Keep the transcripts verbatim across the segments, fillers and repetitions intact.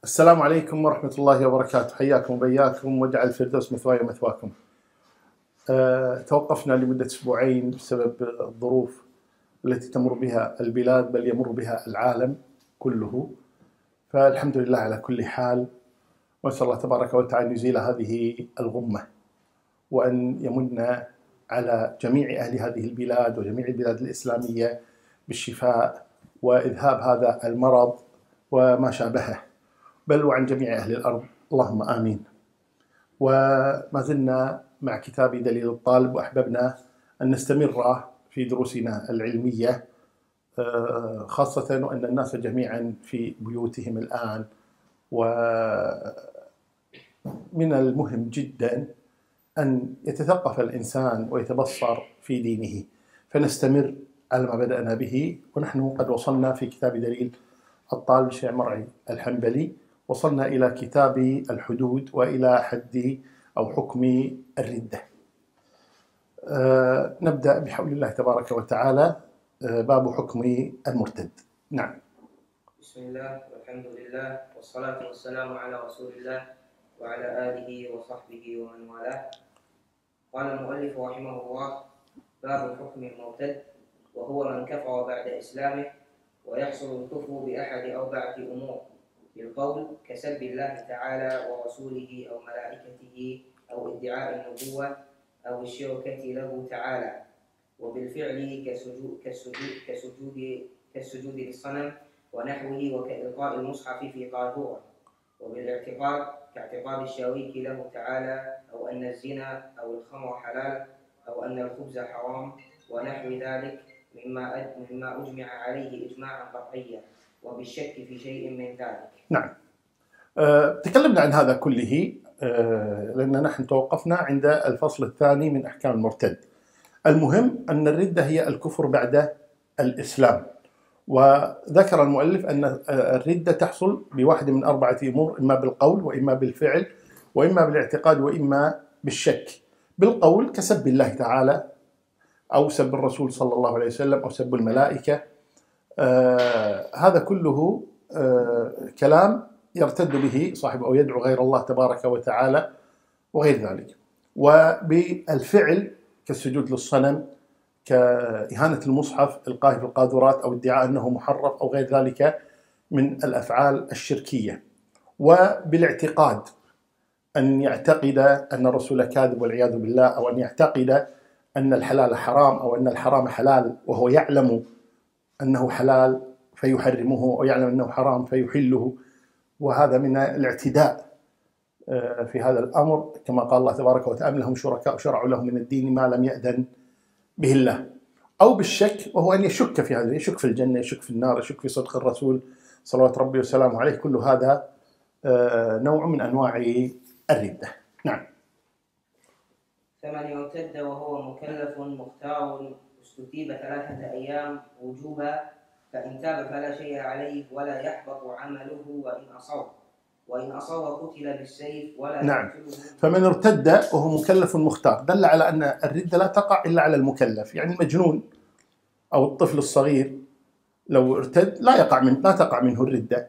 السلام عليكم ورحمة الله وبركاته. حياكم وبياكم واجعل الفردوس مثواي ومثواكم. أه توقفنا لمدة أسبوعين بسبب الظروف التي تمر بها البلاد بل يمر بها العالم كله، فالحمد لله على كل حال، وأسأل الله تبارك وتعالى أن يزيل هذه الغمة وأن يمن على جميع أهل هذه البلاد وجميع البلاد الإسلامية بالشفاء وإذهاب هذا المرض وما شابهه، بل وعن جميع أهل الأرض، اللهم آمين. وما زلنا مع كتاب دليل الطالب، وأحببنا أن نستمر في دروسنا العلمية، خاصة وأن الناس جميعا في بيوتهم الآن، ومن المهم جدا أن يتثقف الإنسان ويتبصر في دينه، فنستمر على ما بدأنا به. ونحن قد وصلنا في كتاب دليل الطالب الشيخ مرعي الحنبلي، وصلنا إلى كتاب الحدود وإلى حد أو حكم الردة. أه نبدأ بحول الله تبارك وتعالى. أه باب حكم المرتد. نعم. بسم الله والحمد لله والصلاة والسلام على رسول الله وعلى آله وصحبه ومن والاه. قال المؤلف رحمه الله: باب حكم المرتد، وهو من كفر بعد إسلامه، ويحصل الكفر بأحد أربعة أمور: بالقول كسب الله تعالى ورسوله أو ملائكته أو ادعاء النبوة أو الشركة له تعالى، وبالفعل كسجود, كسجود, كسجود, كالسجود للصنم ونحوه، وكإلقاء المصحف في قاذورة، وبالاعتقاد كاعتقاد الشريك له تعالى، أو أن الزنا أو الخمر حلال، أو أن الخبز حرام، ونحو ذلك مما مما أجمع عليه إجماعا قطعيا، وبالشك في شيء من ذلك. نعم. أه تكلمنا عن هذا كله، أه لأن نحن توقفنا عند الفصل الثاني من أحكام المرتد. المهم أن الردة هي الكفر بعد الإسلام، وذكر المؤلف أن الردة تحصل بواحد من أربعة أمور: إما بالقول، وإما بالفعل، وإما بالاعتقاد، وإما بالشك. بالقول كسب الله تعالى أو سب الرسول صلى الله عليه وسلم أو سب الملائكة، آه هذا كله آه كلام يرتد به صاحبه أو يدعو غير الله تبارك وتعالى وغير ذلك. وبالفعل كالسجود للصنم، كإهانة المصحف، إلقائه في القاذورات، أو ادعاء أنه محرف أو غير ذلك من الأفعال الشركية. وبالاعتقاد أن يعتقد أن الرسول كاذب والعياذ بالله، أو أن يعتقد أن الحلال حرام أو أن الحرام حلال وهو يعلم أنه حلال فيحرمه، أو يعلم أنه حرام فيحله، وهذا من الاعتداء في هذا الأمر، كما قال الله تبارك وتعالى: لهم شركاء شرعوا لهم من الدين ما لم يأذن به الله. أو بالشك، وهو أن يشك في هذا، يشك في الجنة، يشك في النار، يشك في صدق الرسول صلوات ربي وسلامه عليه. كل هذا نوع من أنواع الردة. نعم. فمن ارتد وهو مكلف مختار استتيب ثلاثة أيام وجوبا، فإن تاب فلا شيء عليه ولا يحبط عمله وإن أصر، وإن أصر قتل بالسيف ولا نعم. يقتله. فمن ارتد وهو مكلف مختار دل على أن الردة لا تقع إلا على المكلف، يعني المجنون أو الطفل الصغير لو ارتد لا يقع من لا تقع منه الردة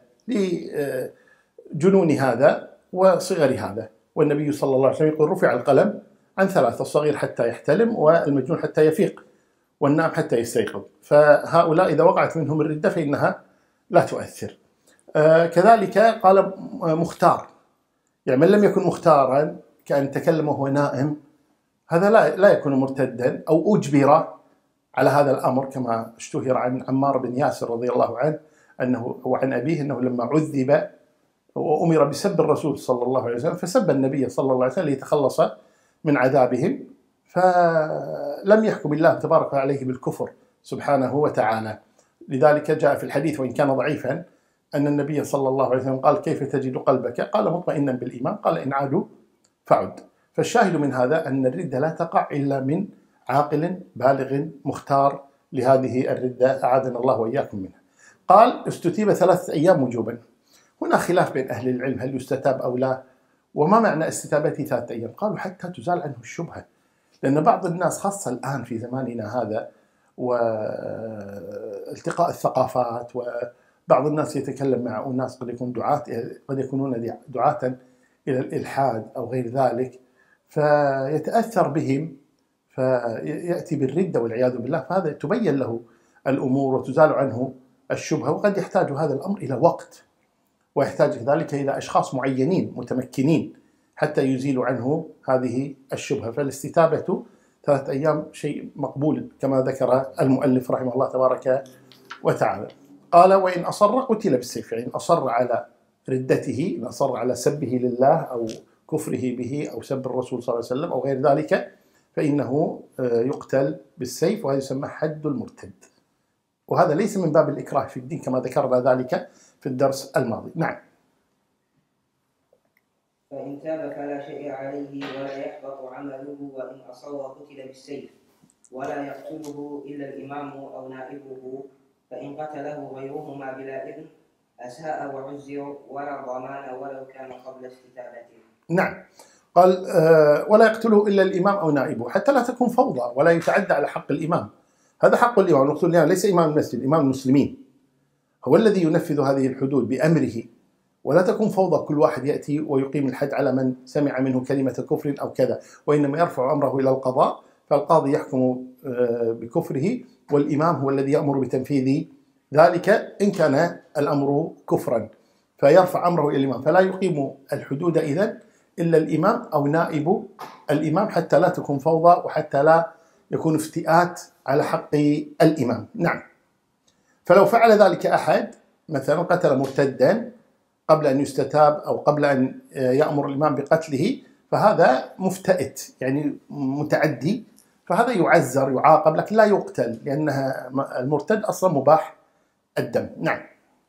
لجنون هذا وصغر هذا. والنبي صلى الله عليه وسلم يقول: رفع القلم عن ثلاثة: الصغير حتى يحتلم، والمجنون حتى يفيق، والنائم حتى يستيقظ. فهؤلاء إذا وقعت منهم الردة فإنها لا تؤثر. آه كذلك قال مختار، يعني من لم يكن مختارا كأن تكلم وهو نائم، هذا لا لا يكون مرتدا، أو أجبر على هذا الأمر، كما اشتهر عن عمار بن ياسر رضي الله عنه أنه وعن أبيه أنه لما عذب وأمر بسب الرسول صلى الله عليه وسلم فسب النبي صلى الله عليه وسلم ليتخلص من عذابهم، فلم يحكم الله تبارك عليه بالكفر سبحانه وتعالى. لذلك جاء في الحديث وإن كان ضعيفا أن النبي صلى الله عليه وسلم قال: كيف تجد قلبك؟ قال: مطمئنا بالإيمان. قال: إن عادوا فعد. فالشاهد من هذا أن الردة لا تقع إلا من عاقل بالغ مختار لهذه الردة، أعاذنا الله وإياكم منها. قال: استتيب ثلاثة أيام وجوبا. هنا خلاف بين أهل العلم هل يستتاب أو لا، وما معنى استتابته ثلاثة أيام؟ قالوا: حتى تزال عنه الشبهة، لأن بعض الناس خاصة الآن في زماننا هذا والتقاء الثقافات بعض الناس يتكلم مع أناس قد يكون دعاة قد يكونون دعاة إلى الإلحاد أو غير ذلك، فيتأثر بهم فيأتي بالردة والعياذ بالله، فهذا تبين له الأمور وتزال عنه الشبهة، وقد يحتاج هذا الأمر إلى وقت، ويحتاج ذلك إلى أشخاص معينين متمكنين حتى يزيلوا عنه هذه الشبهة. فالاستتابة ثلاثة أيام شيء مقبول كما ذكر المؤلف رحمه الله تبارك وتعالى. قال: وإن أصر قتل بالسيف، يعني إن أصر على ردته، إن أصر على سبه لله أو كفره به أو سب الرسول صلى الله عليه وسلم أو غير ذلك، فإنه يقتل بالسيف، وهذا يسمى حد المرتد، وهذا ليس من باب الإكراه في الدين كما ذكرنا ذلك في الدرس الماضي. نعم. فإن تاب فلا شيء عليه ولا يحبط عمله، وإن أصر قتل بالسيف، ولا يقتله إلا الإمام أو نائبه، فإن قتله غيرهما بلا إذن أساء وعزر ولا ضمان ولو كان قبل استتابته. نعم. قال: آه ولا يقتله إلا الإمام أو نائبه، حتى لا تكون فوضى ولا يتعدى على حق الإمام. هذا حق الإمام، المقصود يعني ليس إمام المسجد، إمام المسلمين هو الذي ينفذ هذه الحدود بأمره، ولا تكون فوضى كل واحد يأتي ويقيم الحد على من سمع منه كلمة كفر أو كذا، وإنما يرفع أمره إلى القضاء، فالقاضي يحكم بكفره، والإمام هو الذي يأمر بتنفيذ ذلك إن كان الأمر كفرا، فيرفع أمره إلى الإمام، فلا يقيم الحدود إذن إلا الإمام أو نائب الإمام، حتى لا تكون فوضى وحتى لا يكون افتئات على حق الإمام. نعم. فلو فعل ذلك أحد، مثلا قتل مرتدا قبل أن يستتاب أو قبل أن يأمر الإمام بقتله، فهذا مفتئت يعني متعدي، فهذا يعزر يعاقب لكن لا يقتل، لأنها المرتد أصلا مباح الدم. نعم.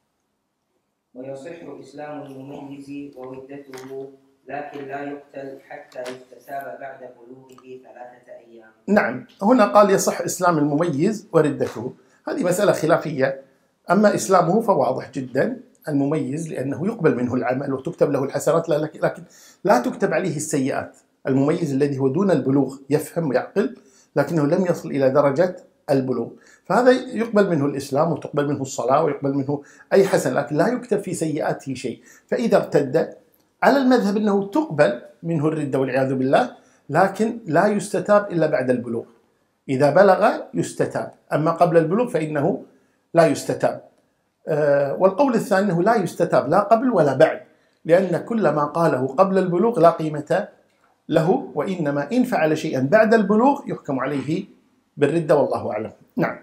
ويصح إسلام المميز وردته، لكن لا يقتل حتى يستتاب بعد بلوغه ثلاثة أيام. نعم. هنا قال: يصح إسلام المميز وردته، هذه مسألة خلافية. أما إسلامه فواضح جدا، المميز لأنه يقبل منه العمل وتكتب له الحسنات، لكن لا تكتب عليه السيئات. المميز الذي هو دون البلوغ يفهم ويعقل لكنه لم يصل إلى درجة البلوغ، فهذا يقبل منه الإسلام وتقبل منه الصلاة ويقبل منه أي حسن، لكن لا يكتب في سيئاته شيء. فإذا ارتد على المذهب أنه تقبل منه الردة والعياذ بالله، لكن لا يستتاب إلا بعد البلوغ. إذا بلغ يستتاب، أما قبل البلوغ فإنه لا يستتاب. أه والقول الثاني أنه لا يستتاب لا قبل ولا بعد، لأن كل ما قاله قبل البلوغ لا قيمة له، وإنما إن فعل شيئا بعد البلوغ يحكم عليه بالردة، والله أعلم. نعم.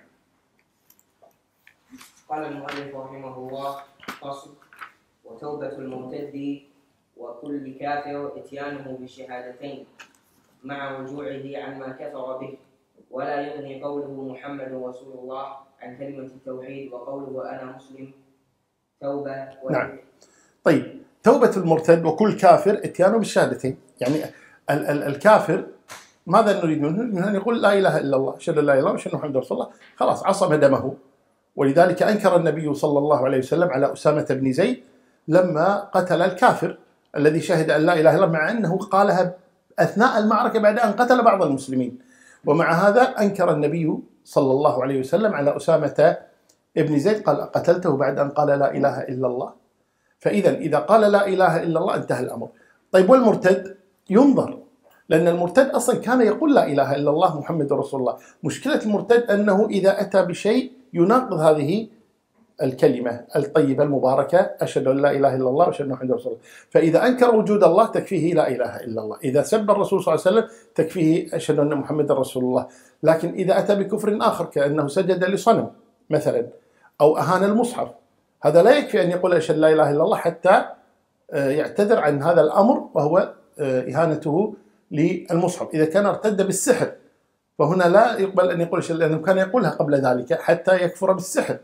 قال المؤلف رحمه الله: فصل: وتوبة المرتد وكل كافر اتيانه بالشهادتين مع رجوعه عما كفر به، ولا يغني قوله محمد رسول الله عن كلمة التوحيد وقوله أنا مسلم توبة. نعم. طيب، توبة المرتد وكل كافر اتيانه بالشهادتين، يعني ال ال الكافر ماذا نريد منه؟ من أن يقول لا إله إلا الله، أشهد أن لا إله إلا الله وأشهد أن محمدا رسول الله، خلاص عصم دمه. ولذلك أنكر النبي صلى الله عليه وسلم على أسامة بن زيد لما قتل الكافر الذي شهد أن لا إله إلا الله، مع أنه قالها أثناء المعركة بعد أن قتل بعض المسلمين، ومع هذا أنكر النبي صلى الله عليه وسلم على أسامة بن زيد، قال قتلته بعد أن قال لا إله إلا الله. فإذا إذا قال لا إله إلا الله انتهى الأمر. طيب، والمرتد ينظر، لأن المرتد أصلا كان يقول لا إله إلا الله محمد رسول الله. مشكلة المرتد أنه إذا أتى بشيء يناقض هذه الكلمة الطيبة المباركة أشهد أن لا إله إلا الله وأشهد أن محمدا رسول الله. فإذا أنكر وجود الله تكفيه لا إله إلا الله، إذا سب الرسول صلى الله عليه وسلم تكفيه أشهد أن محمدا رسول الله. لكن إذا أتى بكفر آخر كأنه سجد لصنم مثلا أو أهان المصحف، هذا لا يكفي أن يقول أشهد لا إله إلا الله حتى يعتذر عن هذا الأمر، وهو إهانته للمصحف. إذا كان ارتد بالسحر فهنا لا يقبل أن يقول شيء، لأنه كان يقولها قبل ذلك حتى يكفر بالسحر.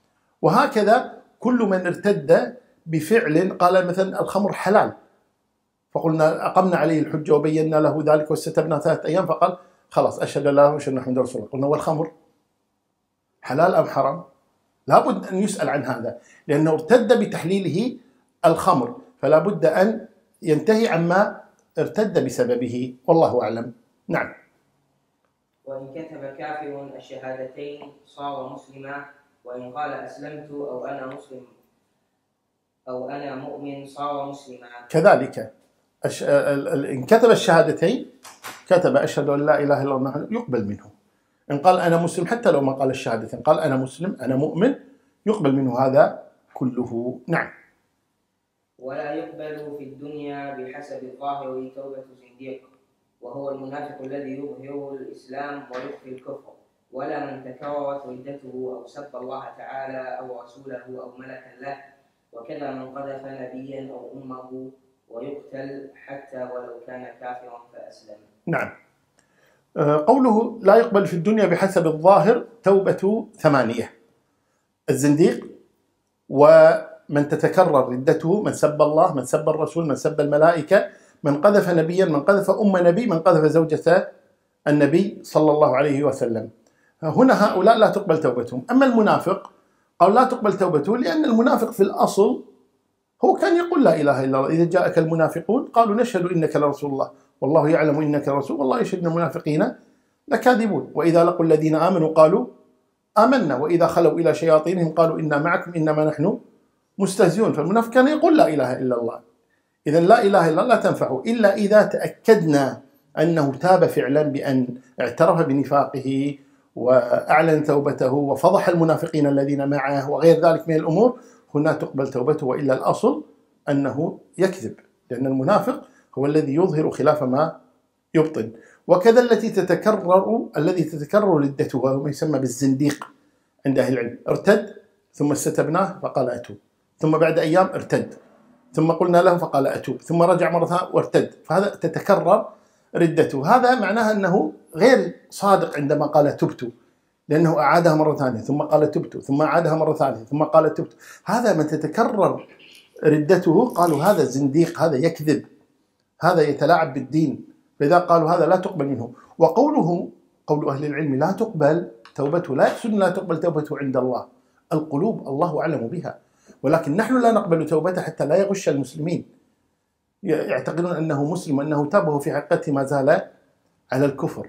وهكذا كل من ارتد بفعل، قال مثلا الخمر حلال فقلنا أقمنا عليه الحجة وبينا له ذلك واستتبنا ثلاثة أيام، فقال خلاص أشهد لا وأشهد أن محمدا رسول الله. قلنا والخمر حلال أم حرام؟ لابد أن يسأل عن هذا، لأنه ارتد بتحليله الخمر، فلا بد أن ينتهي عما ارتد بسببه، والله أعلم. نعم. وإن كتب كافر الشهادتين صار مسلما، وإن قال أسلمت أو أنا مسلم أو أنا مؤمن صار مسلما. كذلك أش... إن كتب الشهادتين كتب أشهد أن لا إله إلا الله يقبل منه. إن قال أنا مسلم حتى لو ما قال الشهادتين قال أنا مسلم أنا مؤمن يقبل منه هذا كله. نعم. ولا يقبل في الدنيا بحسب الظاهر توبة زنديق وهو المنافق الذي يظهر الإسلام ويخفي الكفر، ولا من تكررت ردته أو سب الله تعالى أو رسوله أو ملكا له، وكذا من قذف نبيا أو أمه ويقتل حتى ولو كان كافرا فأسلم. نعم. قوله لا يقبل في الدنيا بحسب الظاهر توبة ثمانية: الزنديق، ومن تتكرر ردته، من سب الله، من سب الرسول، من سب الملائكة، من قذف نبيا، من قذف أم نبي، من قذف زوجة النبي صلى الله عليه وسلم. هنا هؤلاء لا تقبل توبتهم. أما المنافق قال لا تقبل توبته لأن المنافق في الأصل هو كان يقول لا إله إلا الله. إذا جاءك المنافقون قالوا نشهد إنك لرسول الله والله يعلم إنك رسول والله يشهد أن المنافقين لكاذبون. وإذا لقوا الذين آمنوا قالوا آمنا وإذا خلوا إلى شياطينهم قالوا إنا معكم إنما نحن مستهزئون. فالمنافق كان يقول لا إله إلا الله. إذا لا إله إلا الله لا تنفعه إلا إذا تأكدنا أنه تاب فعلا بأن اعترف بنفاقه وأعلن توبته وفضح المنافقين الذين معه وغير ذلك من الأمور، هنا تقبل توبته. وإلا الأصل أنه يكذب، لأن المنافق هو الذي يظهر خلاف ما يبطن. وكذا التي تتكرر الذي تتكرر ردته وهو يسمى بالزنديق عند أهل العلم. ارتد ثم استتبناه فقال أتوب، ثم بعد أيام ارتد، ثم قلنا له فقال أتوب، ثم رجع مرة ثانية وارتد، فهذا تتكرر ردته. هذا معناها أنه غير صادق عندما قال تبت، لأنه أعادها مرة ثانية ثم قال تبت، ثم أعادها مرة ثالثة ثم قال تبت. هذا من تتكرر ردته قالوا هذا زنديق، هذا يكذب، هذا يتلاعب بالدين. فإذا قالوا هذا لا تقبل منه. وقوله قول أهل العلم لا تقبل توبته لا يقصد لا تقبل توبته عند الله، القلوب الله أعلم بها، ولكن نحن لا نقبل توبته حتى لا يغش المسلمين، يعتقدون أنه مسلم وأنه تاب وهو في حقيقته ما زال على الكفر.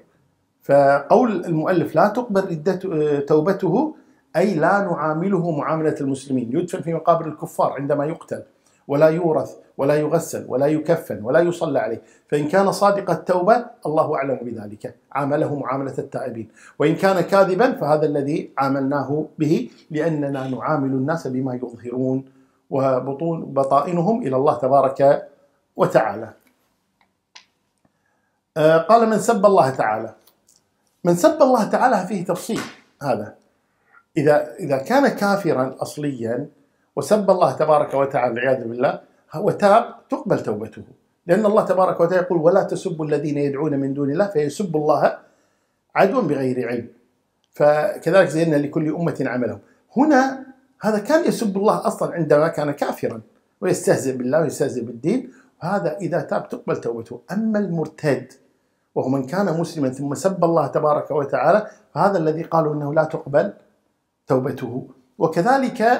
فقول المؤلف لا تقبل توبته أي لا نعامله معاملة المسلمين، يدفن في مقابر الكفار عندما يقتل، ولا يورث ولا يغسل ولا يكفن ولا يصلى عليه. فإن كان صادق التوبة الله أعلم بذلك عامله معاملة التائبين، وإن كان كاذبا فهذا الذي عاملناه به، لأننا نعامل الناس بما يظهرون وبطون بطائنهم إلى الله تبارك وتعالى. قال من سب الله تعالى. من سب الله تعالى فيه تفصيل. هذا إذا إذا كان كافرا أصليا وسب الله تبارك وتعالى والعياذ بالله وتاب تقبل توبته، لأن الله تبارك وتعالى يقول ولا تسبوا الذين يدعون من دون الله فيسبوا الله عدوا بغير علم، فكذلك زينا لكل أمة عملهم. هنا هذا كان يسب الله أصلا عندما كان كافرا ويستهزئ بالله ويستهزئ بالدين، وهذا إذا تاب تقبل توبته. أما المرتد وهو من كان مسلما ثم سب الله تبارك وتعالى فهذا الذي قالوا أنه لا تقبل توبته. وكذلك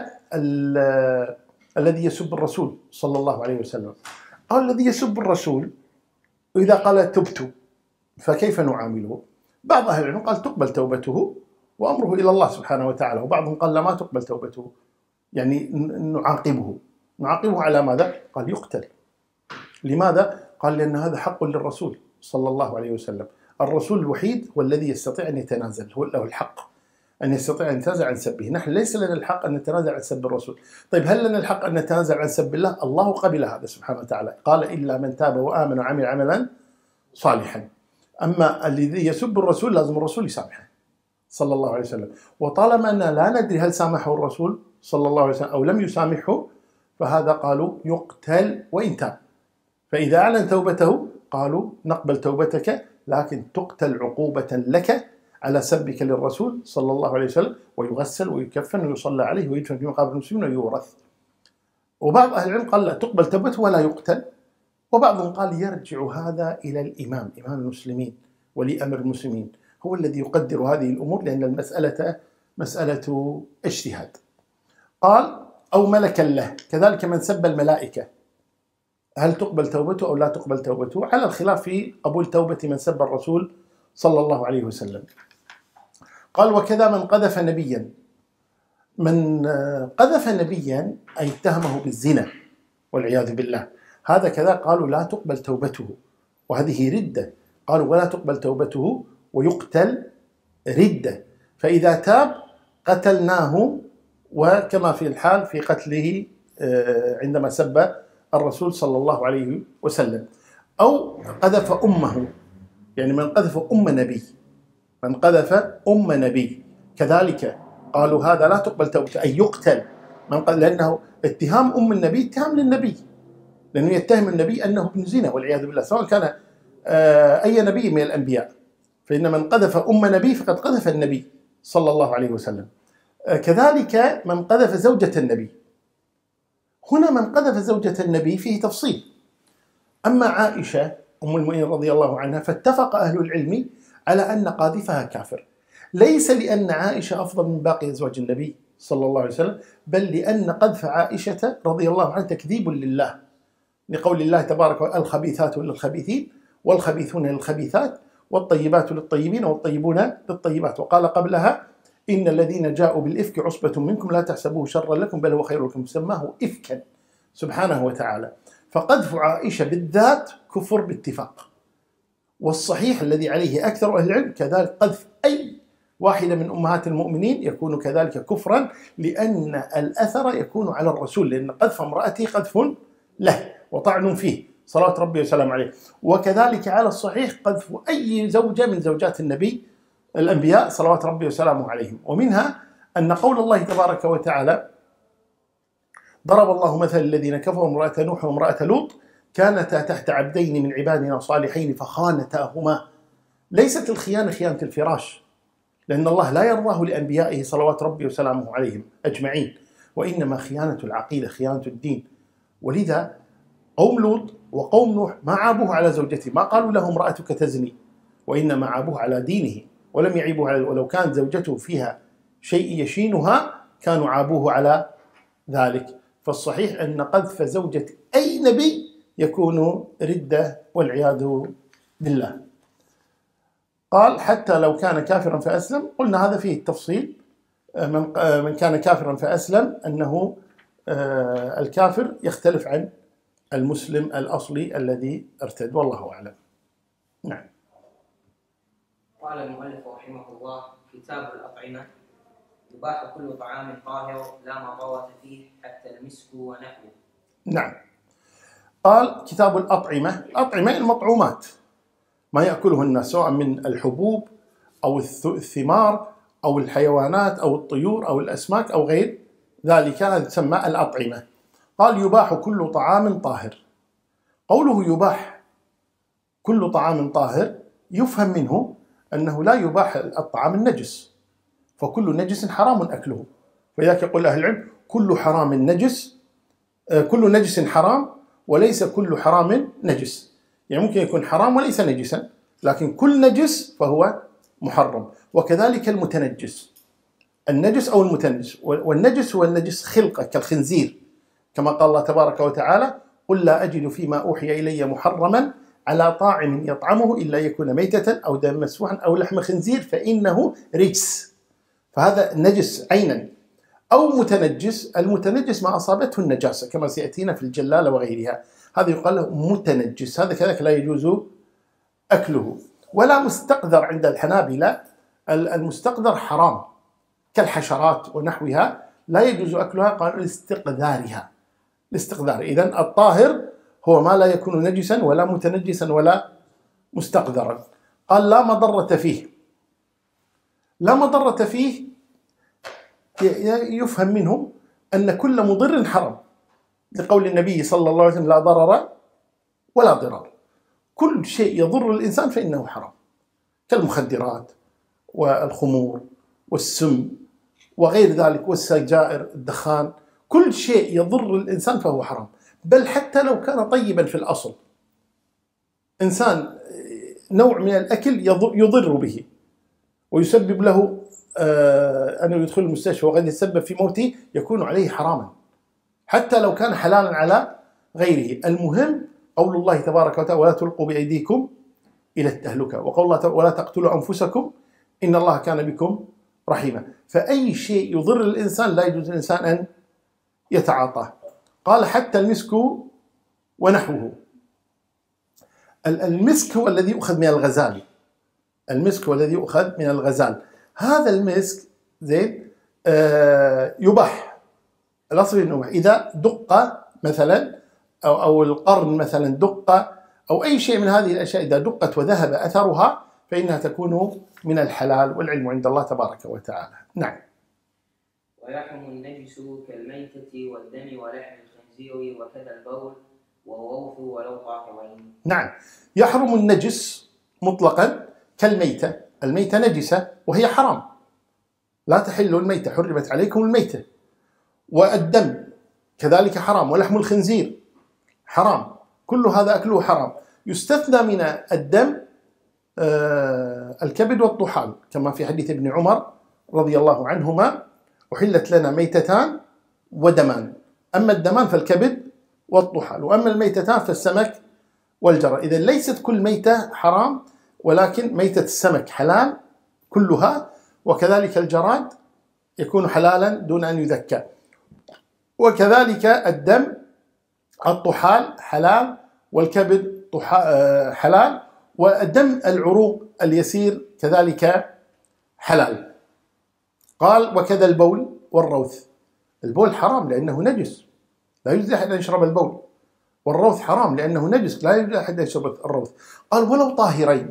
الذي يسب الرسول صلى الله عليه وسلم أو الذي يسب الرسول إذا قال تبت فكيف نعامله؟ بعض أهل العلم قال تقبل توبته وأمره إلى الله سبحانه وتعالى، وبعضهم قال لا ما تقبل توبته، يعني نعاقبه. نعاقبه على ماذا؟ قال يقتل. لماذا؟ قال لأن هذا حق للرسول صلى الله عليه وسلم. الرسول الوحيد هو الذي يستطيع أن يتنازل، هو له الحق أن يستطيع أن يتنازل عن سبه. نحن ليس لنا الحق أن نتنازل عن سب الرسول. طيب هل لنا الحق أن نتنازل عن سب الله؟ الله قبل هذا سبحانه وتعالى، قال إلا من تاب وآمن وعمل عملا صالحا. أما الذي يسب الرسول لازم الرسول يسامحه صلى الله عليه وسلم. وطالما أننا لا ندري هل سامحه الرسول صلى الله عليه وسلم أو لم يسامحه فهذا قالوا يقتل وإن تاب. فإذا أعلن توبته قالوا نقبل توبتك لكن تقتل عقوبة لك على سبك للرسول صلى الله عليه وسلم، ويغسل ويكفن ويصلى عليه ويدفن في مقابر المسلمين ويورث. وبعض أهل العلم قال لا تقبل توبته ولا يقتل، وبعضهم قال يرجع هذا إلى الإمام، إمام المسلمين ولي أمر المسلمين، هو الذي يقدر هذه الأمور، لأن المسألة مسألة اجتهاد. قال أو ملكا له، كذلك من سب الملائكة هل تقبل توبته أو لا تقبل توبته؟ على الخلاف في قبول توبة من سب الرسول صلى الله عليه وسلم. قال وكذا من قذف نبيا. من قذف نبيا أي اتهمه بالزنا والعياذ بالله، هذا كذا قالوا لا تقبل توبته، وهذه ردة، قالوا ولا تقبل توبته ويقتل ردة، فإذا تاب قتلناه، وكما في الحال في قتله عندما سب الرسول صلى الله عليه وسلم. أو قذف أمه، يعني من قذف أم نبي، من قذف أم نبي كذلك قالوا هذا لا تقبل توبته أي يقتل، من قال، لأنه اتهام أم النبي اتهام للنبي، لأنه يتهم النبي أنه ابن زنا والعياذ بالله، سواء كان أي نبي من الأنبياء، فإن من قذف أم نبي فقد قذف النبي صلى الله عليه وسلم. كذلك من قذف زوجة النبي، هنا من قذف زوجة النبي فيه تفصيل. أما عائشة أم المؤمنين رضي الله عنها فاتفق أهل العلم على أن قاذفها كافر، ليس لأن عائشة أفضل من باقي أزواج النبي صلى الله عليه وسلم، بل لأن قذف عائشة رضي الله عنها تكذيب لله، لقول الله تبارك وتعالى الخبيثات للخبيثين والخبيثون للخبيثات والطيبات للطيبين والطيبون للطيبات، وقال قبلها إن الذين جاءوا بالإفك عصبة منكم لا تحسبوه شرا لكم بل هو خير لكم، سماه إفكا سبحانه وتعالى. فقذف عائشة بالذات كفر باتفاق، والصحيح الذي عليه أكثر أهل العلم كذلك قذف أي واحدة من أمهات المؤمنين يكون كذلك كفرا، لأن الأثر يكون على الرسول، لأن قذف امرأته قذف له وطعن فيه صلوات ربي وسلام عليه. وكذلك على الصحيح قذف أي زوجة من زوجات النبي الأنبياء صلوات ربي وسلامه عليهم. ومنها أن قول الله تبارك وتعالى ضرب الله مثل الذين كفروا امرأة نوح وامرأة لوط كانتا تحت عبدين من عبادنا صالحين فخانتاهما. ليست الخيانة خيانة الفراش، لأن الله لا يرضاه لأنبيائه صلوات ربي وسلامه عليهم أجمعين، وإنما خيانة العقيدة، خيانة الدين. ولذا قوم لوط وقوم نوح ما عابوه على زوجته، ما قالوا له امرأتك تزني، وإنما عابوه على دينه ولم يعيبوه على، ولو كانت زوجته فيها شيء يشينها كانوا عابوه على ذلك. فالصحيح أن قذف زوجة أي نبي يكون ردة والعياذ بالله. قال حتى لو كان كافرا فأسلم، قلنا هذا فيه التفصيل، من من كان كافرا فأسلم أنه الكافر يختلف عن المسلم الأصلي الذي ارتد، والله أعلم. نعم. قال المؤلف رحمه الله: كتاب الأطعمة. يباح كل طعام طاهر لا مضرة فيه حتى المسك ونحوه. نعم. قال كتاب الأطعمة، الأطعمة المطعومات، ما يأكله الناس سواء من الحبوب أو الثمار أو الحيوانات أو الطيور أو الأسماك أو غير ذلك، هذا تسمى الأطعمة. قال يباح كل طعام طاهر. قوله يباح كل طعام طاهر يفهم منه أنه لا يباح الطعام النجس، فكل نجس حرام أكله، فلذلك يقول أهل العلم كل حرام نجس، كل نجس حرام وليس كل حرام نجس. يعني ممكن يكون حرام وليس نجسا، لكن كل نجس فهو محرم. وكذلك المتنجس، النجس أو المتنجس، والنجس هو النجس خلقة كالخنزير، كما قال الله تبارك وتعالى قل لا أجد فيما أوحي إلي محرما على طاعم يطعمه إلا يكون ميتة أو دما مسفوحا أو لحم خنزير فإنه رجس، فهذا نجس عينا. أو متنجس، المتنجس ما أصابته النجاسة كما سيأتينا في الجلالة وغيرها، هذا يقال له متنجس، هذا كذلك لا يجوز أكله. ولا مستقذر عند الحنابلة، المستقذر حرام كالحشرات ونحوها لا يجوز أكلها، قالوا لاستقذارها، الاستقذار. إذن الطاهر هو ما لا يكون نجسا ولا متنجسا ولا مستقذرا. قال لا مضرة فيه، لا مضرة فيه يفهم منه أن كل مضر حرام، لقول النبي صلى الله عليه وسلم لا ضرر ولا ضرار، كل شيء يضر الإنسان فإنه حرام، كالمخدرات والخمور والسم وغير ذلك والسجائر الدخان، كل شيء يضر الإنسان فهو حرام. بل حتى لو كان طيبا في الأصل، إنسان نوع من الأكل يضر به ويسبب له أنه يدخل المستشفى وقد يتسبب في موته، يكون عليه حراما حتى لو كان حلالا على غيره. المهم قول الله تبارك وتعالى ولا تلقوا بأيديكم إلى التهلكة، وقول الله ولا تقتلوا أنفسكم إن الله كان بكم رحيمة. فأي شيء يضر الإنسان لا يجوز للإنسان أن يتعاطاه. قال حتى المسك ونحوه. المسك هو الذي يؤخذ من الغزال، المسك هو الذي يؤخذ من الغزال. هذا المسك زين آه يباح، الأصل إنه إذا دق مثلا أو أو القرن مثلا دق أو أي شيء من هذه الأشياء إذا دقت وذهب أثرها فإنها تكون من الحلال، والعلم عند الله تبارك وتعالى. نعم. ويحرم النجس كالميتة والدم ولحم الخنزير وكذا البول والروث ولو طاهرين. نعم، يحرم النجس مطلقا كالميتة. الميتة نجسة وهي حرام، لا تحل الميتة، حرمت عليكم الميتة. والدم كذلك حرام، ولحم الخنزير حرام، كل هذا أكله حرام. يستثنى من الدم آه الكبد والطحال، كما في حديث ابن عمر رضي الله عنهما: أحلت لنا ميتتان ودمان، أما الدمان فالكبد والطحال، وأما الميتتان فالسمك والجراد. إذا ليست كل ميتة حرام، ولكن ميتة السمك حلال كلها، وكذلك الجراد يكون حلالا دون أن يذكى، وكذلك الدم الطحال حلال، والكبد حلال، والدم العروق اليسير كذلك حلال. قال: وكذا البول والروث. البول حرام لأنه نجس، لا يجوز لأحد أن يشرب البول، والروث حرام لأنه نجس، لا يجوز لأحد أن يشرب الروث. قال: ولو طاهرين.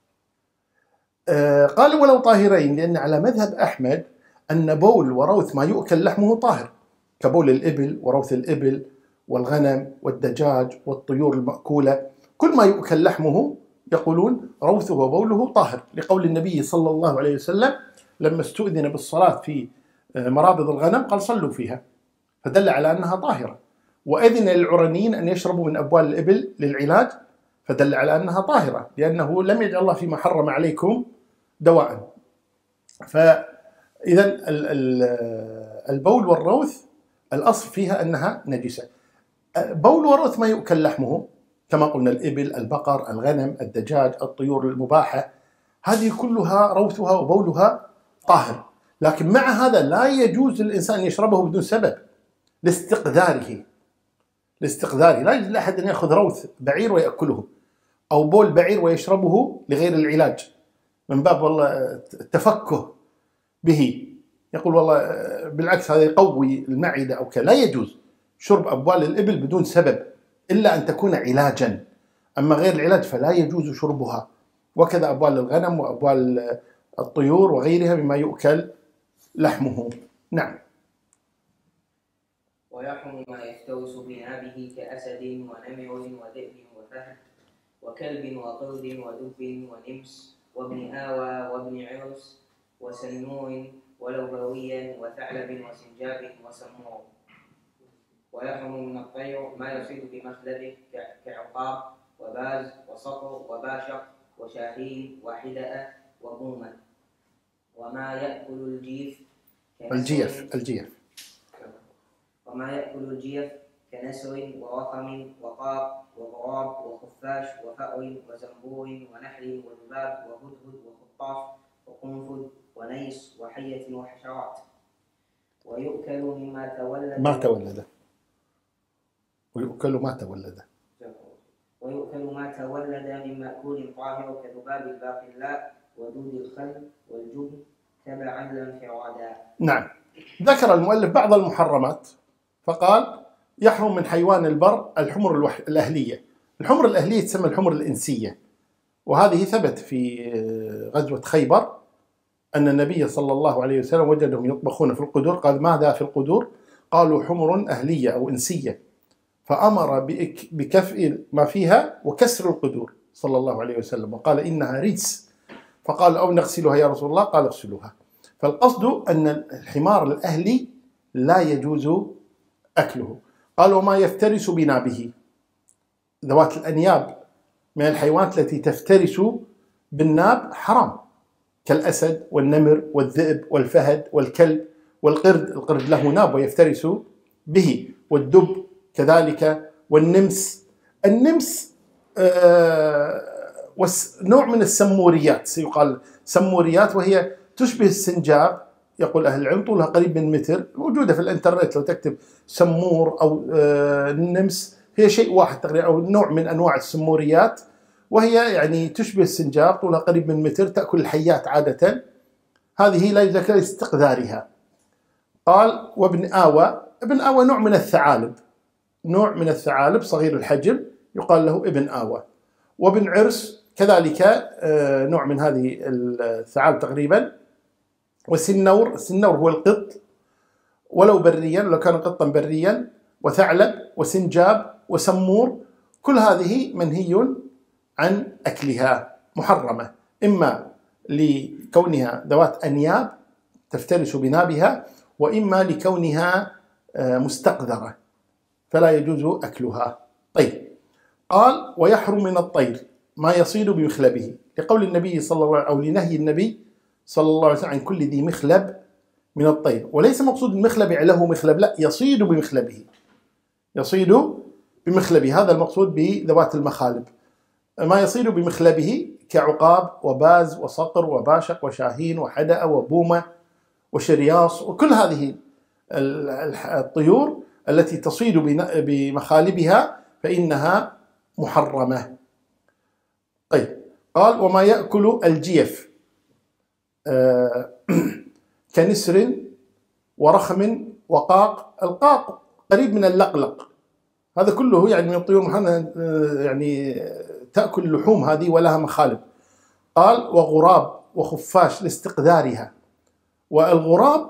آه قال: ولو طاهرين، لأن على مذهب أحمد أن بول وروث ما يؤكل لحمه طاهر، كبول الإبل وروث الإبل والغنم والدجاج والطيور المأكولة، كل ما يؤكل لحمه يقولون روثه وبوله طاهر، لقول النبي صلى الله عليه وسلم لما استؤذن بالصلاة في مرابض الغنم قال: صلوا فيها، فدل على أنها طاهرة. وأذن للعرنيين أن يشربوا من أبوال الإبل للعلاج، فدل على أنها طاهرة، لأنه لم يجعل الله فيما حرم عليكم دواء. فإذا البول والروث الأصل فيها أنها نجسة. بول وروث ما يؤكل لحمه، كما قلنا الإبل، البقر، الغنم، الدجاج، الطيور المباحة، هذه كلها روثها وبولها طاهر. لكن مع هذا لا يجوز للإنسان أن يشربه بدون سبب، لاستقذاره لاستقذاره لا يجوز لأحد أن يأخذ روث بعير ويأكله، أو بول بعير ويشربه لغير العلاج، من باب والله التفكه به، يقول والله بالعكس هذا يقوي المعدة أو كذا. لا يجوز شرب أبوال الإبل بدون سبب إلا أن تكون علاجا، أما غير العلاج فلا يجوز شربها. وكذا أبوال الغنم وأبوال الطيور وغيرها مما يؤكل لحمه. نعم. ويحرم ما يفترس بنابه كأسد ونمر وذئب وفهد وكلب وقرد ودب ونمس وابن آوى وابن عرس وسنور ولوبويا وثعلب وسنجاب وسمور. ويحرم من الطير ما يصيد بمخلبه كعقاب وباز وصقر وباشق وشاهين وحدأ وبومة. وما يأكل الجيف الجيف الجيف وما يأكل الجيف كنسر ورقم وقاب وغراب وخفاش وفأر وزنبور ونحل وذباب وهدهد وخطاف وقنفذ ونيس وحية وحشرات. ويؤكل مما تولد ما تولد ويؤكل ما تولد ويؤكل ما تولد من مأكول طاهر كذباب الباقلاء ودود الخل والجبن تبعا لانفرادا. نعم. ذكر المؤلف بعض المحرمات فقال: يحرم من حيوان البر الحمر الوح... الأهلية. الحمر الأهلية تسمى الحمر الإنسية، وهذه ثبت في غزوة خيبر أن النبي صلى الله عليه وسلم وجدهم يطبخون في القدور، قال: ماذا في القدور؟ قالوا: حمر أهلية أو إنسية، فأمر بكفء ما فيها وكسر القدور صلى الله عليه وسلم، وقال: إنها رجس. فقال: أو نغسلها يا رسول الله؟ قال: اغسلوها. فالقصد أن الحمار الأهلي لا يجوز أكله. قال: وما يفترس بنابه، ذوات الأنياب من الحيوانات التي تفترس بالناب حرام، كالأسد والنمر والذئب والفهد والكلب والقرد. القرد له ناب ويفترس به، والدب كذلك، والنمس. النمس آه نوع من السموريات، سيقال سموريات، وهي تشبه السنجاب، يقول أهل العلم طولها قريب من متر، موجودة في الإنترنت لو تكتب سمور أو نمس، هي شيء واحد تقريبا أو نوع من أنواع السموريات، وهي يعني تشبه السنجاب، طولها قريب من متر، تأكل الحيات عادة. هذه لا يجوز أكلها لاستقذارها. قال وابن آوى، ابن آوى نوع من الثعالب، نوع من الثعالب صغير الحجم يقال له ابن آوى. وابن عرس كذلك نوع من هذه الثعالب تقريبا. وسنور، السنور هو القط ولو بريا، لو كان قطا بريا. وثعلب وسنجاب وسمور، كل هذه منهي عن أكلها، محرمة، إما لكونها ذوات أنياب تفترس بنابها، وإما لكونها مستقذرة فلا يجوز أكلها. طيب، قال ويحرم من الطير ما يصيد بمخلبه، لقول النبي صلى الله عليه وسلم أو لنهي النبي صلى الله عليه وسلم عن كل ذي مخلب من الطير. وليس مقصود المخلب له مخلب، لا، يصيد بمخلبه، يصيد بمخلبه، هذا المقصود بذوات المخالب. ما يصيد بمخلبه كعقاب وباز وصقر وباشق وشاهين وحدأ وبومة وشرياص، وكل هذه الطيور التي تصيد بمخالبها فإنها محرمة. طيب، قال وما يأكل الجيف آه كنسر ورخم وقاق. القاق قريب من اللقلق، هذا كله يعني من الطيور محرمة، يعني تأكل اللحوم هذه ولها مخالب. قال وغراب وخفاش لاستقذارها. والغراب،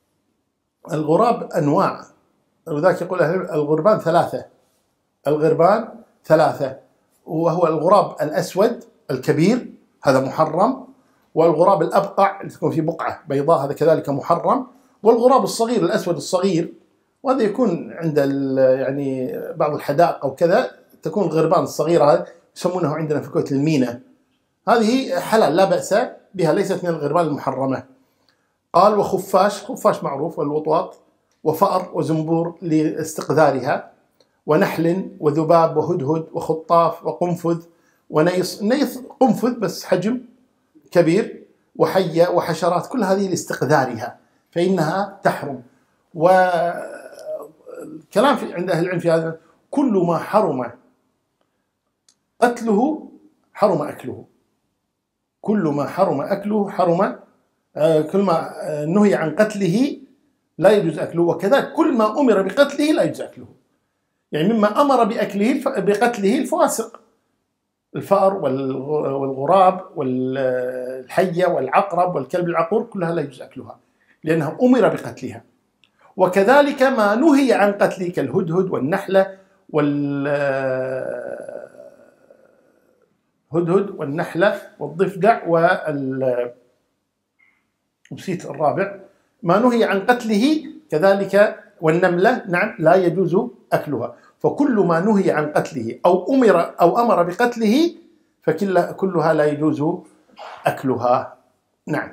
الغراب أنواع، وذاك يقول الغربان ثلاثة، الغربان ثلاثة، وهو الغراب الأسود الكبير هذا محرم، والغراب الأبقع اللي تكون في بقعة بيضاء هذا كذلك محرم، والغراب الصغير الأسود الصغير، وهذا يكون عند يعني بعض الحدائق أو كذا، تكون الغربان الصغيرة هذه يسمونه عندنا في كويت المينا، هذه حلال لا بأس بها، ليست من الغربان المحرمة. قال وخفاش، خفاش معروف والوطواط، وفأر وزنبور لاستقذارها، ونحل وذباب وهدهد وخطاف وقنفذ ونيص، النيص قنفذ بس حجم كبير، وحية وحشرات، كل هذه لاستقذارها فإنها تحرم. والكلام في عند أهل العلم في هذا، كل ما حرم قتله حرم أكله، كل ما حرم أكله حرم، كل ما نهي عن قتله لا يجوز أكله، وكذلك كل ما أمر بقتله لا يجوز أكله. يعني مما أمر بأكله بقتله الفواسق، الفأر والغراب والحية والعقرب والكلب العقور، كلها لا يجوز أكلها لأنها أمر بقتلها. وكذلك ما نهي عن قتله كالهدهد والنحلة والهدهد والنحلة والضفدع وال نسيت الرابع، ما نهي عن قتله كذلك، والنملة نعم لا يجوز أكلها. فكل ما نهي عن قتله أو أمر أو أمر بقتله فكلها لا يجوز أكلها. نعم.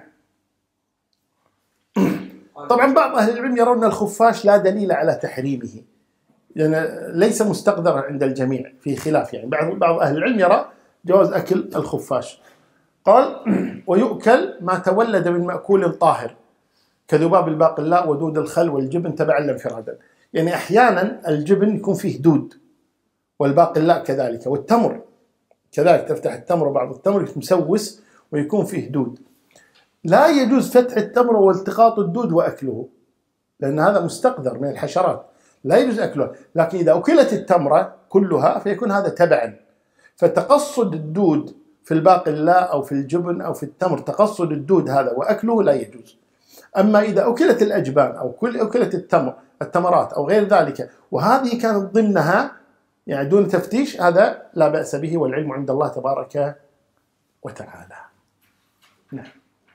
طبعا بعض أهل العلم يرون الخفاش لا دليل على تحريمه، يعني ليس مستقذرا عند الجميع، في خلاف، يعني بعض بعض أهل العلم يرى جواز أكل الخفاش. قال ويؤكل ما تولد من مأكول طاهر كذباب الباقلاء ودود الخل والجبن تبعا لانفرادا. يعني أحيانا الجبن يكون فيه دود، والباقلاء كذلك، والتمر كذلك، تفتح التمر وبعض التمر مسوس ويكون فيه دود، لا يجوز فتح التمر والتقاط الدود وأكله، لأن هذا مستقذر من الحشرات لا يجوز أكله. لكن إذا أكلت التمرة كلها فيكون هذا تبعا، فتقصد الدود في الباقلاء أو في الجبن أو في التمر، تقصد الدود هذا وأكله لا يجوز. أما إذا أكلت الأجبان أو كل أكلت التمر التمرات أو غير ذلك وهذه كانت ضمنها يعني دون تفتيش، هذا لا بأس به، والعلم عند الله تبارك وتعالى. نعم.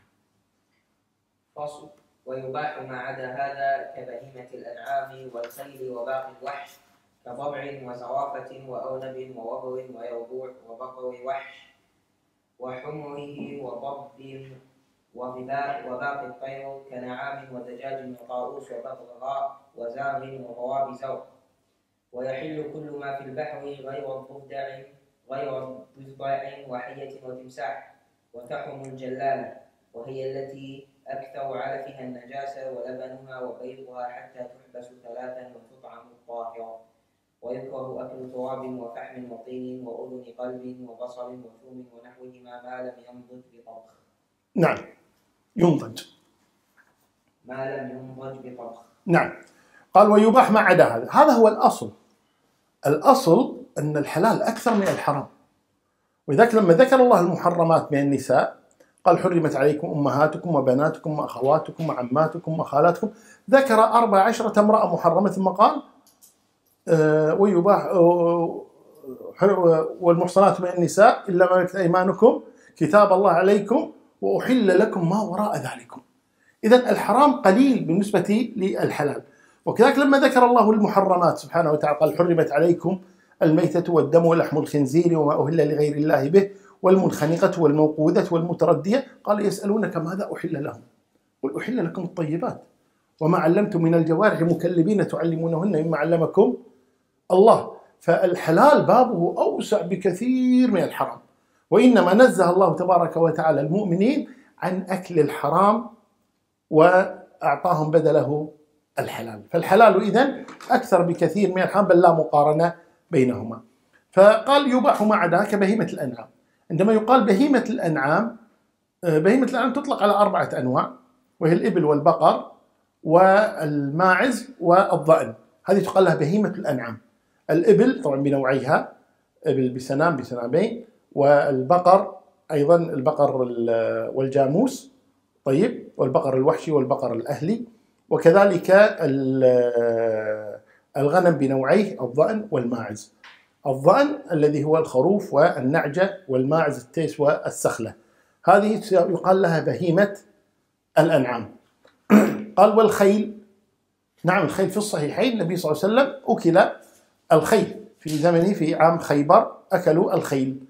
فصل. ويباح ما عدا هذا كبهيمة الأنعام والخيل وباقي الوحش كضبع وزرافة وأرنب ووبر ويربوع وبقر وحش وحمره وضب وظباء وباقي الطير كنعام ودجاج وطاووس وبغراء وزاغ وغراب زرق. ويحل كل ما في البحر غير الضفدع غير الضفدع وحية وتمساح. وتحرم الجلالة وهي التي أكثر علفها النجاسة ولبنها وبيضها حتى تحبس ثلاثا وتطعم الطاهرة. ويكره أكل تراب وفحم وطين وأذن قلب وبصل وثوم ونحوهما ما لم ينضج بطبخ. نعم، ينضج. ما لم ينضج بطبخ. نعم. قال ويباح ما عدا هذا. هذا هو الأصل. الأصل أن الحلال أكثر من الحرام. ولذلك لما ذكر الله المحرمات من النساء قال حرمت عليكم أمهاتكم وبناتكم وأخواتكم وعماتكم وخالاتكم، ذكر أربع عشرة امرأة محرمة ثم قال آه ويباح آه والمحصنات من النساء إلا ما ملكت أيمانكم كتاب الله عليكم وأحل لكم ما وراء ذلكم. إذن الحرام قليل بالنسبة للحلال. وكذلك لما ذكر الله المحرمات سبحانه وتعالى قال حرمت عليكم الميتة والدم ولحم الخنزير وما أهل لغير الله به والمنخنقة والموقوذة والمتردية، قال يسألونك ماذا أحل لهم قل أحل لكم الطيبات وما علمتم من الجوارح مكلبين تعلمونهن مما علمكم الله. فالحلال بابه أوسع بكثير من الحرام، وإنما نزه الله تبارك وتعالى المؤمنين عن أكل الحرام وأعطاهم بدله الحلال. فالحلال إذن أكثر بكثير من الحرام بل لا مقارنة بينهما. فقال يباح ما عداه كبهيمة الأنعام. عندما يقال بهيمة الأنعام، بهيمة الأنعام تطلق على أربعة أنواع، وهي الإبل والبقر والماعز والضأن. هذه تقال لها بهيمة الأنعام. الإبل طبعا بنوعيها، إبل بسنام بسنامين، والبقر أيضا البقر والجاموس، طيب، والبقر الوحشي والبقر الأهلي، وكذلك الغنم بنوعيه الضأن والماعز. الضأن الذي هو الخروف والنعجة، والماعز التيس والسخلة. هذه يقال لها بهيمة الأنعام. قال والخيل. نعم، الخيل في الصحيحين النبي صلى الله عليه وسلم أكل الخيل في زمنه، في عام خيبر أكلوا الخيل.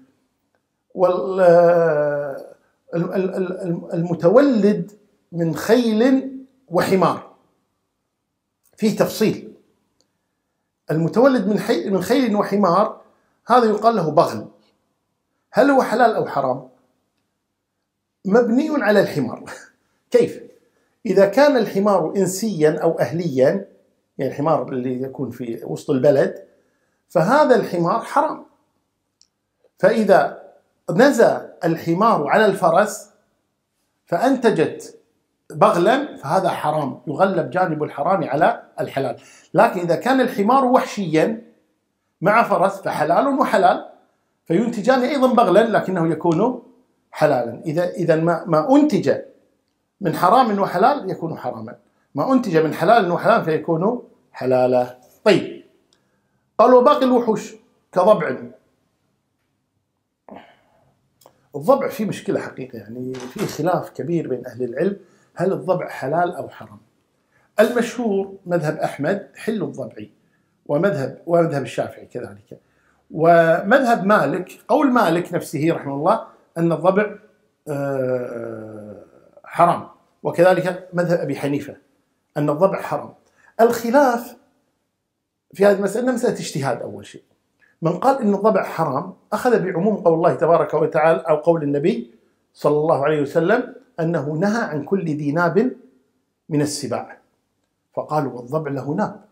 والمتولد من خيل وحمار فيه تفصيل. المتولد من من خيل وحمار هذا يقال له بغل. هل هو حلال أو حرام؟ مبني على الحمار. كيف؟ إذا كان الحمار إنسيا أو أهليا، يعني الحمار اللي يكون في وسط البلد، فهذا الحمار حرام. فإذا نزى الحمار على الفرس فأنتجت بغلا فهذا حرام، يغلب جانب الحرام على الحلال. لكن إذا كان الحمار وحشيا مع فرس فحلال وحلال، فينتجان أيضا بغلا لكنه يكون حلالا. إذا إذا ما, ما أنتج من حرام وحلال يكون حراما، ما أنتج من حلال وحلال فيكون حلالا. طيب، قالوا باقي الوحوش كضبع. الضبع فيه مشكلة حقيقة، يعني فيه خلاف كبير بين أهل العلم هل الضبع حلال أو حرام. المشهور مذهب أحمد حل الضبع، ومذهب ومذهب الشافعي كذلك، ومذهب مالك قول مالك نفسه رحمه الله أن الضبع حرام، وكذلك مذهب أبي حنيفة أن الضبع حرام. الخلاف في هذه المسألة مسألة اجتهاد. أول شيء من قال إن الضبع حرام أخذ بعموم قول الله تبارك وتعالى أو قول النبي صلى الله عليه وسلم أنه نهى عن كل ذي ناب من السباع، فقالوا والضبع له ناب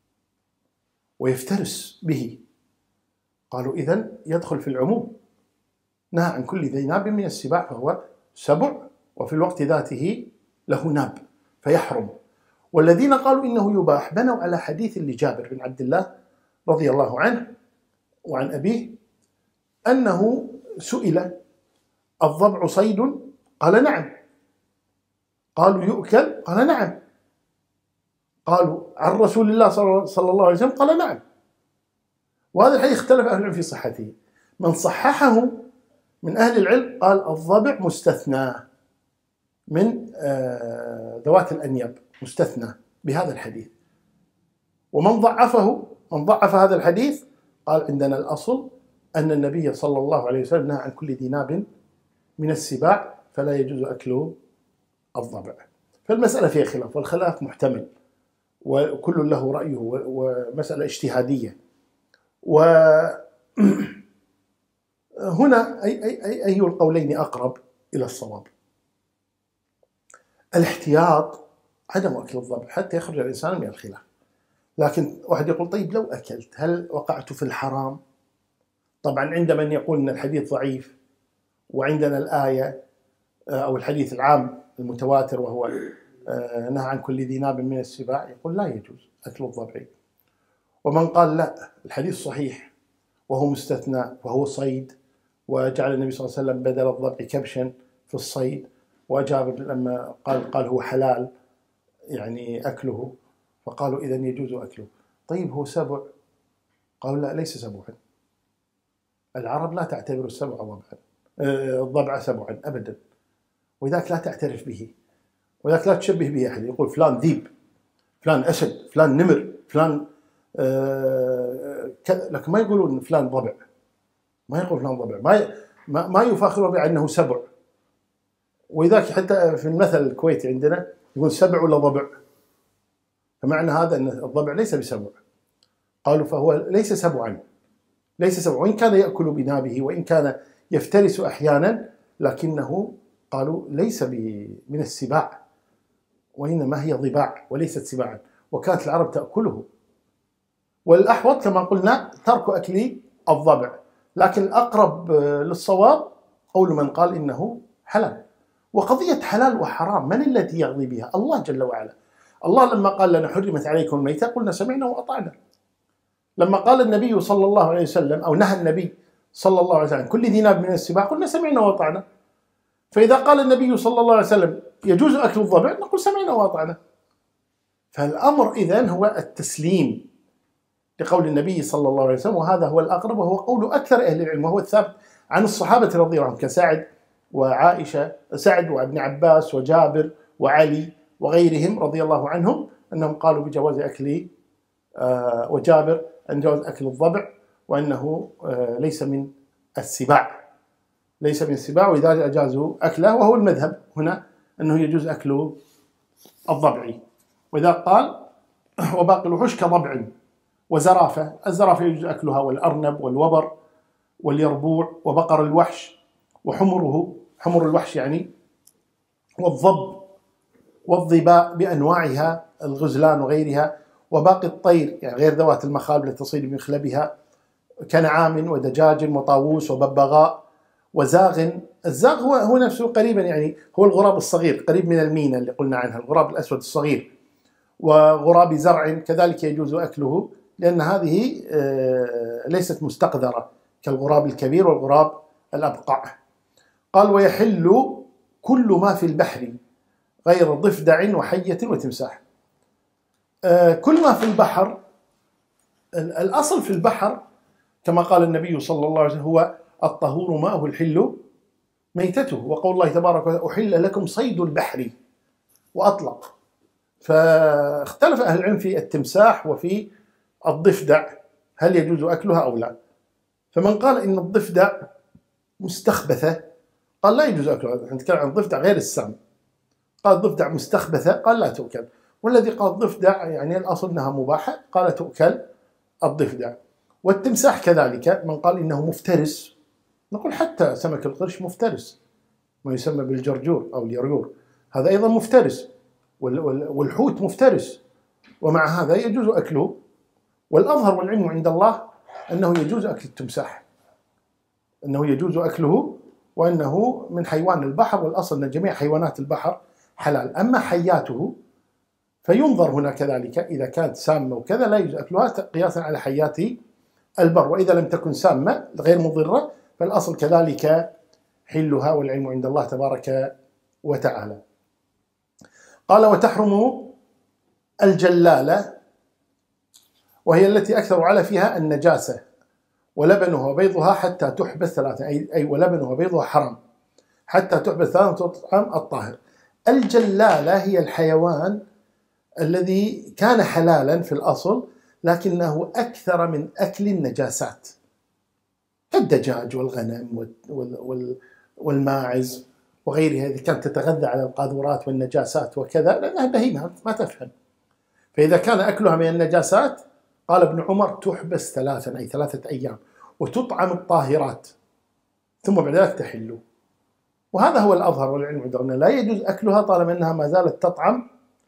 ويفترس به، قالوا إذن يدخل في العموم، نهى عن كل ذي ناب من السباع فهو سبع وفي الوقت ذاته له ناب فيحرم. والذين قالوا إنه يباح بنوا على حديث لجابر بن عبد الله رضي الله عنه وعن أبيه أنه سئل الضبع صيد؟ قال نعم. قالوا يؤكل؟ قال نعم. قالوا عن رسول الله صلى الله عليه وسلم؟ قال نعم. وهذا الحديث اختلف أهل العلم في صحته. من صححه من أهل العلم قال الضبع مستثنى من ذوات الأنياب، مستثنى بهذا الحديث. ومن ضعفه من ضعف هذا الحديث قال عندنا الأصل أن النبي صلى الله عليه وسلم نهى عن كل ذي ناب من السباع فلا يجوز أكل الضبع. فالمسألة فيها خلاف، والخلاف محتمل وكل له رأيه ومسألة اجتهادية. وهنا أي, أي, أي القولين أقرب إلى الصواب؟ الاحتياط عدم أكل الضبع حتى يخرج الإنسان من الخلاف. لكن واحد يقول طيب لو أكلت هل وقعت في الحرام؟ طبعا عند من يقول أن الحديث ضعيف، وعندنا الآية أو الحديث العام المتواتر وهو نهى عن كل ذي ناب من السباع، يقول لا يجوز أكل الضبع. ومن قال لا، الحديث صحيح وهو مستثنى وهو صيد، وجعل النبي صلى الله عليه وسلم بدل الضبع كبشا في الصيد، وجابر لما قال قال هو حلال يعني أكله، فقالوا إذن يجوز أكله. طيب هو سبع؟ قالوا لا ليس سبعا، العرب لا تعتبر السبع ضبعا، الضبع سبعا أبدا، وذاك لا تعترف به، وذاك لا تشبه به أحد. يقول فلان ذيب، فلان أسد، فلان نمر، فلان آه كذا، لكن ما يقولون فلان ضبع، ما يقول فلان ضبع، ما ما, ما يفاخرون بأنه سبع. وذاك حتى في المثل الكويتي عندنا يقول سبع ولا ضبع، فمعنى هذا أن الضبع ليس بسبع. قالوا فهو ليس سبعا، ليس سبع، وإن كان يأكل بنابه وإن كان يفترس أحيانا، لكنه قالوا ليس من السباع، وإنما هي ضباع وليست سباعا، وكانت العرب تأكله. والأحوط كما قلنا ترك أكل الضبع، لكن الأقرب للصواب قول من قال إنه حلال. وقضية حلال وحرام من الذي يقضي بها؟ الله جل وعلا. الله لما قال لنا حرمت عليكم الميتة قلنا سمعنا وأطعنا. لما قال النبي صلى الله عليه وسلم أو نهى النبي صلى الله عليه وسلم كل ذي ناب من السباع قلنا سمعنا وأطعنا. فإذا قال النبي صلى الله عليه وسلم يجوز أكل الضبع نقول سمعنا وأطعنا. فالأمر إذن هو التسليم لقول النبي صلى الله عليه وسلم، وهذا هو الأقرب وهو قول أكثر أهل العلم، وهو الثابت عن الصحابة رضي الله عنهم كسعد وعائشة، سعد وابن عباس وجابر وعلي وغيرهم رضي الله عنهم أنهم قالوا بجواز أكل آه وجابر أن جواز أكل الضبع، وأنه آه ليس من السباع، ليس من السباع، وإذا أجازوا أكله، وهو المذهب هنا أنه يجوز أكل الضبع. وإذا قال وباقي الوحوش كضبع وزرافة، الزرافة يجوز أكلها، والأرنب والوبر واليربوع وبقر الوحش وحمره، حمر الوحش يعني، والضب والظباء بأنواعها، الغزلان وغيرها، وباقي الطير يعني غير ذوات المخالب التي تصيد بمخلبها كنعام ودجاج وطاووس وببغاء وزاغ. الزاغ هو هو نفسه قريبا يعني هو الغراب الصغير قريب من المينا اللي قلنا عنها، الغراب الأسود الصغير. وغراب زرع كذلك يجوز أكله، لأن هذه ليست مستقذرة كالغراب الكبير والغراب الأبقع. قال ويحل كل ما في البحر غير ضفدع وحية وتمساح. كل ما في البحر، الأصل في البحر كما قال النبي صلى الله عليه وسلم هو الطهور ماءه الحل ميتته، وقول الله تبارك وتعالى أحل لكم صيد البحر وأطلق. فاختلف أهل العلم في التمساح وفي الضفدع هل يجوز أكلها أو لا. فمن قال إن الضفدع مستخبثة قال لا يجوز أكلها، نتكلم عن الضفدع غير السام. قال الضفدع مستخبثة قال لا تؤكل، والذي قال الضفدع يعني الأصل أنها مباحة قال تؤكل الضفدع. والتمساح كذلك من قال إنه مفترس نقول حتى سمك القرش مفترس، ما يسمى بالجرجور أو اليريور هذا أيضا مفترس، والحوت مفترس، ومع هذا يجوز أكله. والأظهر والعلم عند الله أنه يجوز أكل التمساح، أنه يجوز أكله، وأنه من حيوان البحر، والأصل أن جميع حيوانات البحر حلال. أما حياته فينظر هنا كذلك، إذا كانت سامة وكذا لا يجوز أكلها قياسا على حيات البر، وإذا لم تكن سامة غير مضرة فالأصل كذلك حلها، والعلم عند الله تبارك وتعالى. قال وتحرم الجلالة وهي التي أكثر على فيها النجاسة، ولبنها وبيضها حتى تحبس ثلاثة، أي ولبنها وبيضها حرام حتى تحبس ثلاثة أطعام الطاهر. الجلالة هي الحيوان الذي كان حلالا في الأصل لكنه أكثر من أكل النجاسات كالدجاج والغنم والماعز وغيرها، إذا كانت تتغذى على القاذورات والنجاسات وكذا لأنها بهيمة ما تفهم. فإذا كان أكلها من النجاسات قال ابن عمر تحبس ثلاثا أي ثلاثة أيام وتطعم الطاهرات ثم بعد ذلك تحل. وهذا هو الأظهر والعلم عندنا، لا يجوز أكلها طالما أنها ما زالت تطعم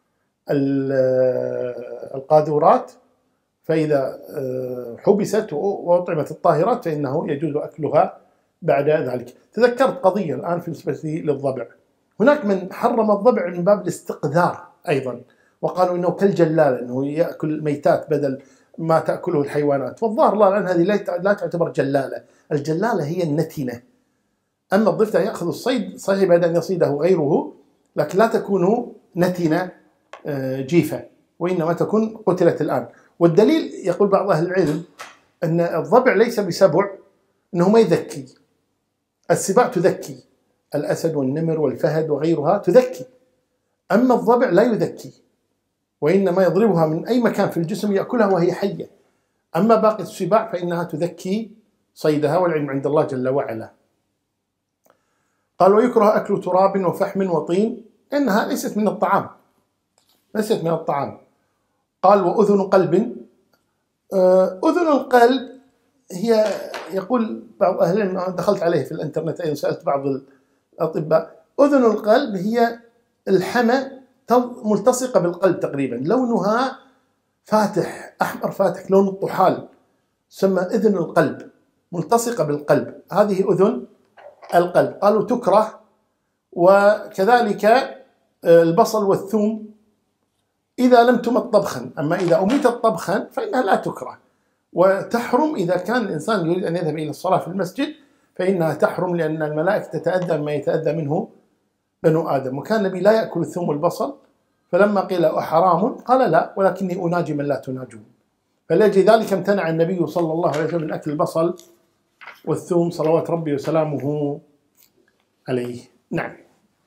القاذورات، فإذا حبست وأطعمت الطاهرات فإنه يجوز أكلها بعد ذلك. تذكرت قضية الآن في بالنسبة للضبع، هناك من حرم الضبع من باب الاستقذار أيضا، وقالوا إنه كالجلالة، إنه يأكل ميتات بدل ما تأكله الحيوانات، والظاهر الله الآن هذه لا تعتبر جلالة. الجلالة هي النتنة، أما الضفدع يأخذ الصيد صحيح بعد أن يصيده غيره، لكن لا تكون نتنة جيفة، وإنما تكون قتلت الآن. والدليل يقول بعض أهل العلم أن الضبع ليس بسبع، أنه ما يذكي. السباع تذكي، الأسد والنمر والفهد وغيرها تذكي، أما الضبع لا يذكي، وإنما يضربها من أي مكان في الجسم يأكلها وهي حية. أما باقي السباع فإنها تذكي صيدها، والعلم عند الله جل وعلا. قال ويكره أكل تراب وفحم وطين، إنها ليست من الطعام، ليست من الطعام. قال وأذن قلب، أذن القلب هي يقول بعض أهل العلم، دخلت عليه في الإنترنت أيضا سألت بعض الأطباء، أذن القلب هي الحمى ملتصقة بالقلب تقريبا، لونها فاتح أحمر فاتح لون الطحال، سمى أذن القلب ملتصقة بالقلب، هذه أذن القلب. قالوا تكره. وكذلك البصل والثوم إذا لم تمت طبخا، أما إذا أميتت طبخا فإنها لا تكره، وتحرم إذا كان الإنسان يريد أن يذهب إلى الصلاة في المسجد فإنها تحرم، لأن الملائكة تتأذى مما يتأذى منه بنو آدم. وكان النبي لا يأكل الثوم والبصل، فلما قيل أحرام قال لا، ولكني أناجي من لا تناجون، فلأجل ذلك امتنع النبي صلى الله عليه وسلم من أكل البصل والثوم صلوات ربي وسلامه عليه. نعم.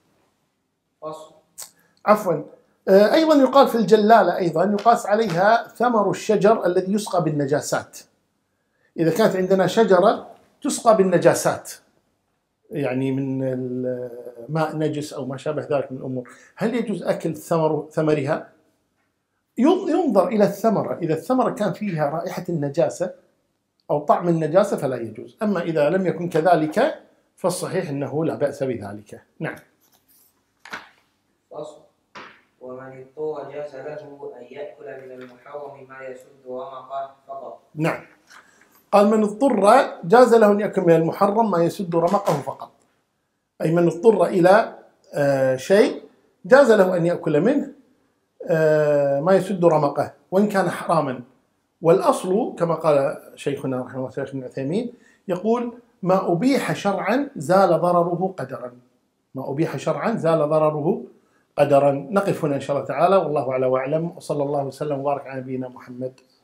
عفوا. أيضا يقال في الجلالة، أيضا يقاس عليها ثمر الشجر الذي يسقى بالنجاسات. إذا كانت عندنا شجرة تسقى بالنجاسات، يعني من ماء نجس أو ما شابه ذلك من الأمور، هل يجوز أكل ثمر ثمرها؟ ينظر إلى الثمرة، إذا الثمرة كان فيها رائحة النجاسة أو طعم النجاسة فلا يجوز، أما إذا لم يكن كذلك فالصحيح أنه لا بأس بذلك. نعم. ومن اضطر جاز له أن يأكل من المحرم ما يسد رمقه فقط. نعم. قال من اضطر جاز له أن يأكل من المحرم ما يسد رمقه فقط، أي من اضطر إلى آه شيء جاز له أن يأكل منه آه ما يسد رمقه وإن كان حراما. والأصل كما قال شيخنا رحمه الله شيخ ابن عثيمين، يقول ما أبيح شرعا زال ضرره قدرا، ما أبيح شرعا زال ضرره قدرا. نقف هنا إن شاء الله تعالى، والله أعلى وأعلم، وصلى الله وسلم وبارك على نبينا محمد.